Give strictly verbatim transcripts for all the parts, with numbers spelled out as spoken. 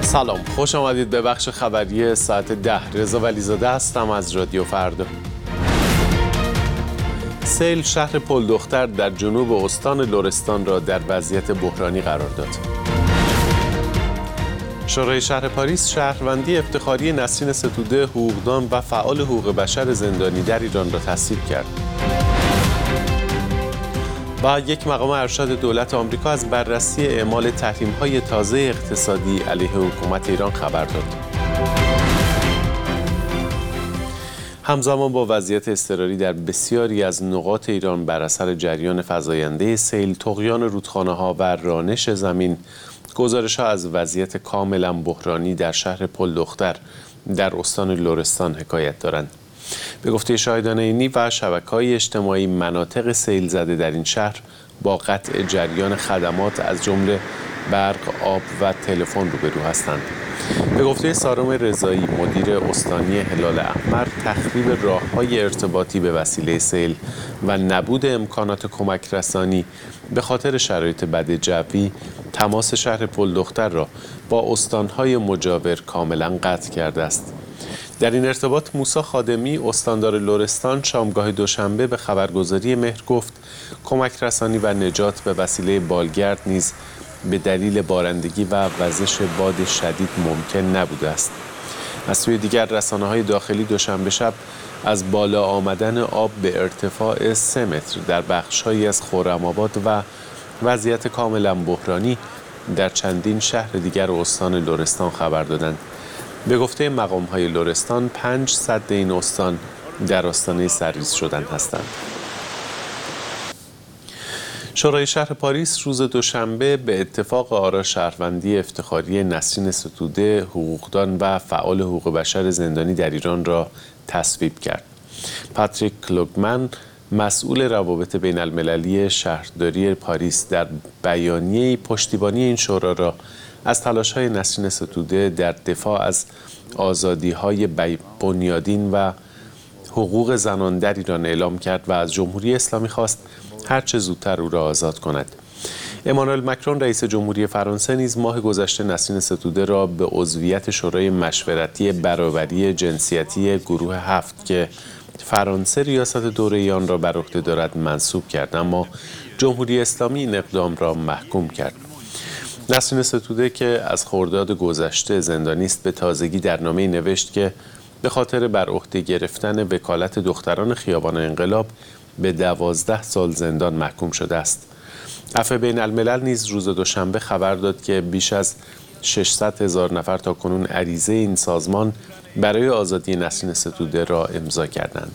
سلام، خوش آمدید به بخش خبری ساعت ده. رضا ولیزاده هستم از رادیو فردا. سیل شهر پلدختر در جنوب استان لرستان را در وضعیت بحرانی قرار داد. شورای شهر پاریس شهروندی افتخاری نسرین ستوده، حقوقدان و فعال حقوق بشر زندانی در ایران را تصویب کرد. و یک مقام ارشد دولت آمریکا از بررسی اعمال تحریم‌های تازه اقتصادی علیه حکومت ایران خبر داد. همزمان با وضعیت اضطراری در بسیاری از نقاط ایران بر اثر جریان فزاینده سیل، طغیان رودخانه‌ها و رانش زمین، گزارش‌ها از وضعیت کاملا بحرانی در شهر پلدختر در استان لرستان حکایت دارند. به گفته شاهدان عینی و شبکه‌های اجتماعی، مناطق سیل زده در این شهر با قطع جریان خدمات از جمله برق، آب و تلفن روبرو هستند. به گفته سارم رضایی، مدیر استانی هلال احمر، تخریب راه‌های ارتباطی به وسیله سیل و نبود امکانات کمک رسانی به خاطر شرایط بد جوی، تماس شهر پلدختر را با استان‌های مجاور کاملا قطع کرده است. در این ارتباط موسی خادمی، استاندار لرستان، شامگاه دوشنبه به خبرگزاری مهر گفت کمک رسانی و نجات به وسیله بالگرد نیز به دلیل بارندگی و وزش باد شدید ممکن نبوده است. از سوی دیگر رسانه‌های داخلی دوشنبه شب از بالا آمدن آب به ارتفاع سه متر در بخش‌هایی از خرم‌آباد و وضعیت کاملا بحرانی در چندین شهر دیگر استان لرستان خبر دادند. به گفته مقام‌های لرستان، پنج سد این استان در آستانه سرریز شدن هستند. شورای شهر پاریس روز دوشنبه به اتفاق آرا شهروندی افتخاری نسرین ستوده، حقوقدان و فعال حقوق بشر زندانی در ایران را تصویب کرد. پاتریک کلوگمن، مسئول روابط بین المللی شهرداری پاریس، در بیانیه‌ای پشتیبانی این شورا را از تلاش‌های نسرین ستوده در دفاع از آزادی‌های بنیادین و حقوق زنان در ایران اعلام کرد و از جمهوری اسلامی خواست هرچه زودتر او را آزاد کند. امانوئل مکرون، رئیس جمهوری فرانسه، نیز ماه گذشته نسرین ستوده را به عضویت شورای مشورتی برابری جنسیتی گروه هفت که فرانسه ریاست دوره آن را بر عهده دارد منصوب کرد، اما جمهوری اسلامی این اقدام را محکوم کرد. نسرین ستوده که از خرداد گذشته زندانی است، به تازگی در نامه‌ای نوشت که به خاطر بر عهده گرفتن وکالت دختران خیابان انقلاب به دوازده سال زندان محکوم شده است. عفو بین الملل نیز روز دوشنبه خبر داد که بیش از ششصد هزار نفر تا کنون عریضه این سازمان برای آزادی نسرین ستوده را امضا کردند.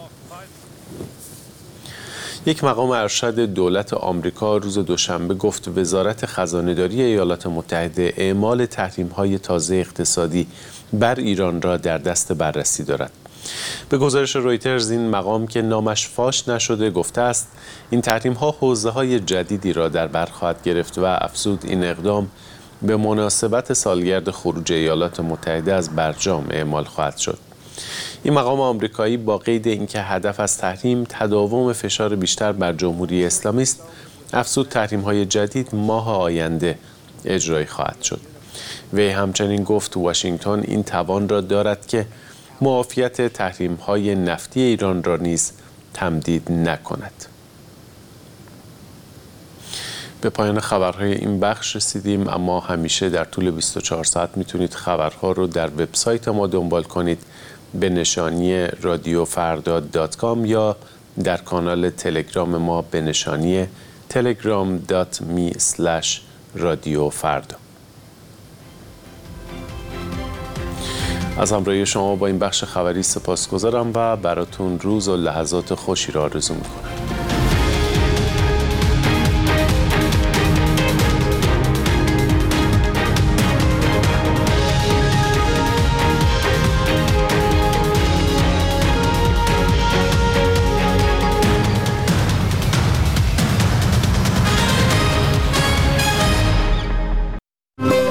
یک مقام ارشد دولت آمریکا روز دوشنبه گفت وزارت خزانه‌داری ایالات متحده اعمال تحریم‌های تازه اقتصادی بر ایران را در دست بررسی دارد. به گزارش رویترز، این مقام که نامش فاش نشده گفته است این تحریم‌ها حوزه‌های جدیدی را در بر خواهد گرفت و افزود این اقدام به مناسبت سالگرد خروج ایالات متحده از برجام اعمال خواهد شد. این مقام آمریکایی با قید اینکه هدف از تحریم تداوم فشار بیشتر بر جمهوری اسلامی است، افزود تحریم‌های جدید ماه آینده اجرایی خواهد شد. وی همچنین گفت واشنگتن این توان را دارد که معافیت تحریم‌های نفتی ایران را نیز تمدید نکند. به پایان خبرهای این بخش رسیدیم، اما همیشه در طول بیست و چهار ساعت میتونید خبرها رو در وبسایت ما دنبال کنید به نشانی رادیو فردا دات کام یا در کانال تلگرام ما به نشانی تلگرام دات می اسلش رادیو فردا. از همراهی شما با این بخش خبری سپاسگزارم و براتون روز و لحظات خوشی را آرزو می‌کنم.